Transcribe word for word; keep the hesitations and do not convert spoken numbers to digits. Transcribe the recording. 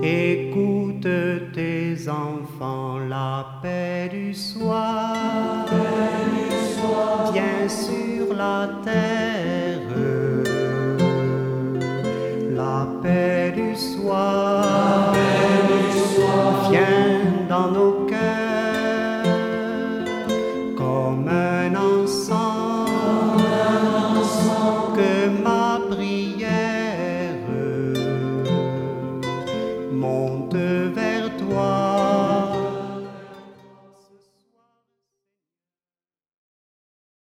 Écoute tes enfants, la paix du soir, vient sur la terre. La paix du soir, vient dans nos cœurs.